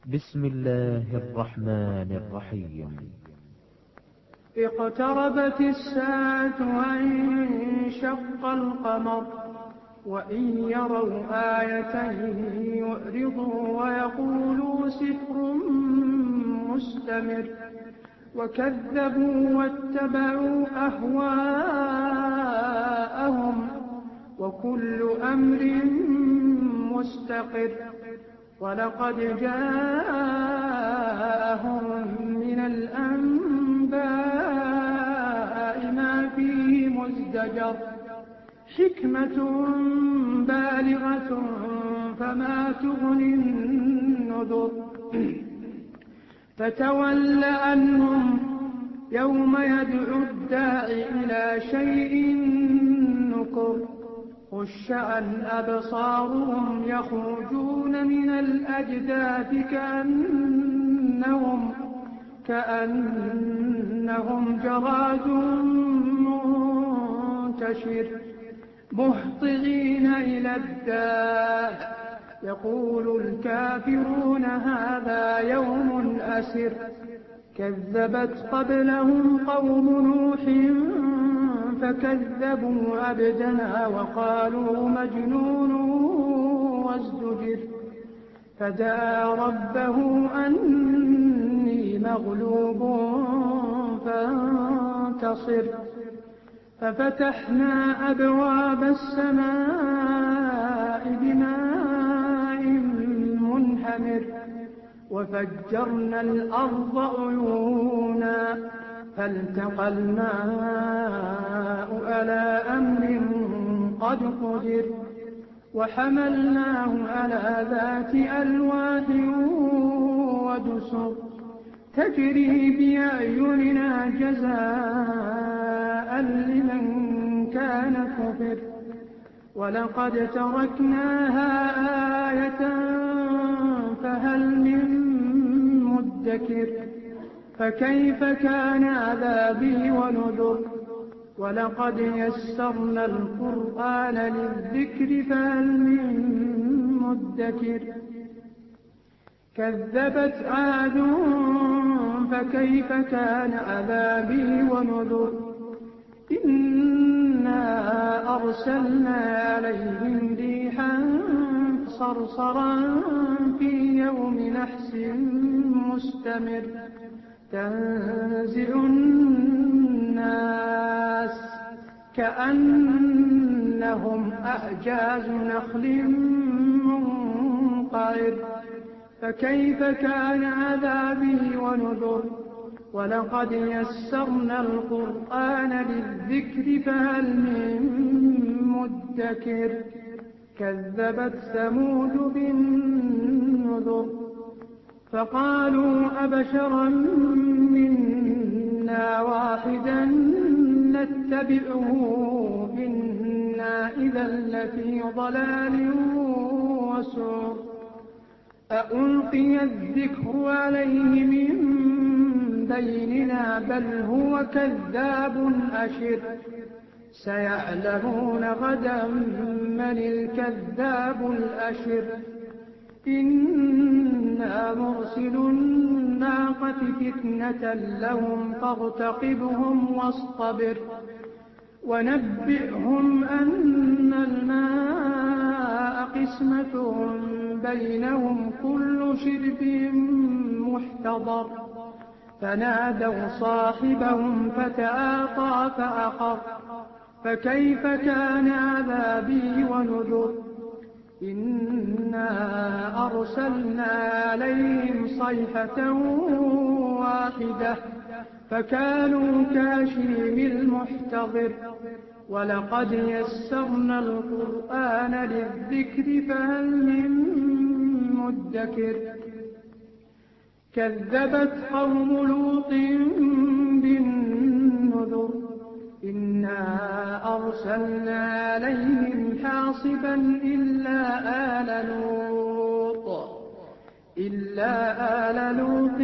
بسم الله الرحمن الرحيم. اقتربت الساعة وانشق القمر وإن يروا آية يعرضوا ويقولوا سحر مستمر وكذبوا واتبعوا أهواءهم وكل أمر مستقر ولقد جاءهم من الأنباء ما فيه مزدجر حكمة بالغة فما تغني النذر فتول عنهم يوم يدعو الداعي إلى شيء نكر خش عن أبصارهم يخرجون من الأجداث كأنهم جراد منتشر مهطعين إلى الداع يقول الكافرون هذا يوم أسر كذبت قبلهم قوم نوح فكذبوا عبدنا وقالوا مجنون وازدجر فدعا ربه أني مغلوب فانتصر ففتحنا أبواب السماء بماء منهمر وفجرنا الأرض عيونا فالتقى الماء على أمر قد قدر وحملناه على ذات ألواح ودسر تجري بأعيننا جزاء لمن كان كفر ولقد تركناها آية فهل من مدكر فكيف كان عذابي ونذر ولقد يسرنا القرآن للذكر فهل من مدكر كذبت عاد فكيف كان عذابي ونذر إنا أرسلنا عليهم ريحا صرصرا في يوم نحس مستمر تنزع الناس كأنهم أعجاز نخل منقعر فكيف كان عذابي ونذر ولقد يسرنا القرآن للذكر فهل من مدكر كذبت ثمود بالنذر فقالوا أبشرا منا واحدا نتبعه إنا إذا لفي ضلال وسعر أألقي الذكر عليه من بيننا بل هو كذاب أشر سيعلمون غدا من الكذاب الأشر إنا مرسل الناقة فتنة لهم فارتقبهم واصطبر ونبئهم أن الماء قسمة بينهم كل شرب محتضر فنادوا صاحبهم فتعاطى فعقر فكيف كان عذابي ونذر إنا أرسلنا عليهم صيحة واحدة فكانوا كهشيم المحتضر ولقد يسرنا القرآن للذكر فهل من مدكر كذبت قوم لوط بالنذر إنا أرسلنا عليهم حاصبا إلا آل لوط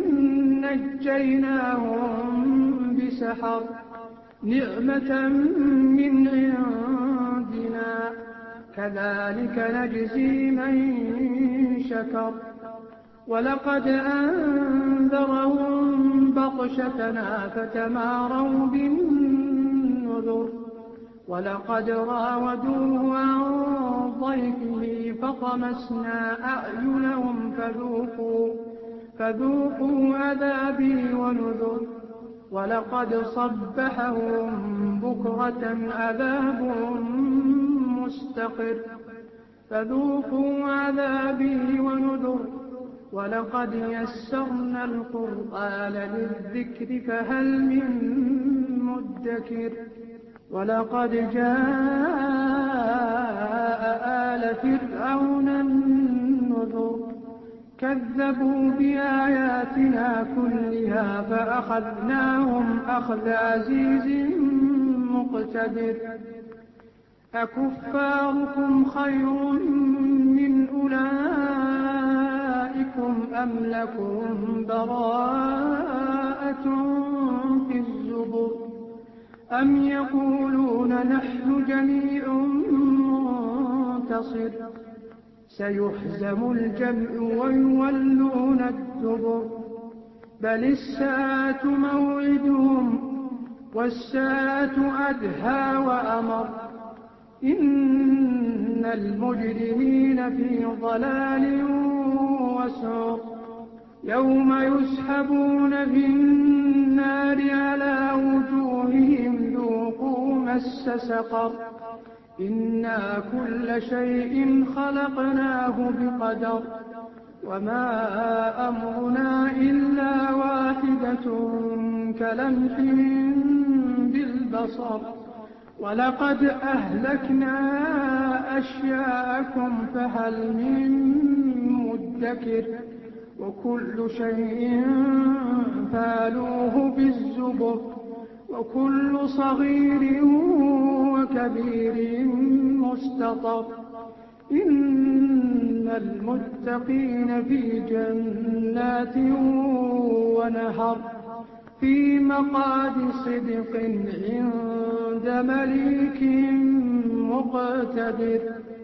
نجيناهم بسحر نعمة من عندنا كذلك نجزي من شكر ولقد أنذرهم بطشتنا فتماروا بالنذر ولقد راودوه عن ضيفه فطمسنا أعينهم فذوقوا عذابي ونذر ولقد صبحهم بكرة عذاب مستقر فذوقوا عذابي ونذر ولقد يسرنا القرآن للذكر فهل من مدكر ولقد جاء آل فرعون النذر كذبوا بآياتنا كلها فأخذناهم أخذ عزيز مقتدر أكفاركم خير من أولئكم أم لكم براءة في الزبر أم يقولون نحن جميع منتصر سيهزم الجمع ويولون الدبر بل الساعة موعدهم والساعة أدهى وأمر إن المجرمين في ضلال وسعر يوم يسحبون في النار على وجوههم ذوقوا مس سقر إنا كل شيء خلقناه بقدر وما أمرنا إلا واحدة كلمح بالبصر ولقد أهلكنا أشياءكم فهل من مدكر وكل شيء فعلوه بالزبر وكل صغير وكبير مستطر إن المتقين في جنات ونهر في مقعد صدق عند مليك مقتدر